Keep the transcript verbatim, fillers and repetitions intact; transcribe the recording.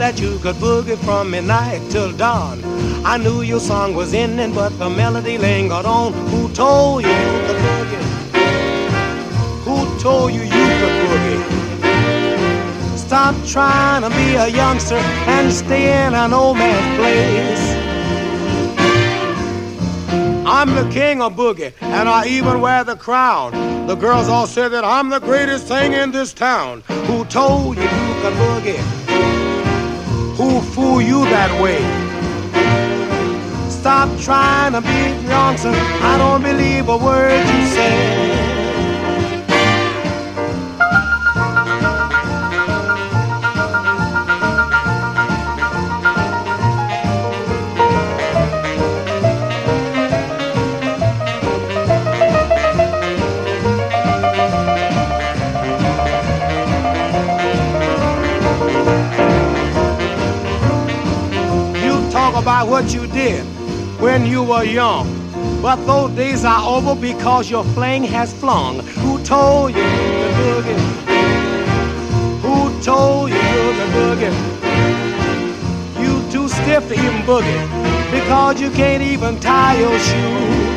that you could boogie from midnight till dawn. I knew your song was ending, but the melody lingered on. Who told you you could boogie? Who told you you could boogie? Stop trying to be a youngster and stay in an old man's place. I'm the king of boogie, and I even wear the crown. The girls all say that I'm the greatest thing in this town. Who told you you could boogie? Who fooled you that way? Stop trying to be a youngster. I don't believe a word you say. About what you did when you were young, but those days are over because your fling has flung. Who told you you could boogie? Who told you you could boogie? You too stiff to even boogie because you can't even tie your shoes.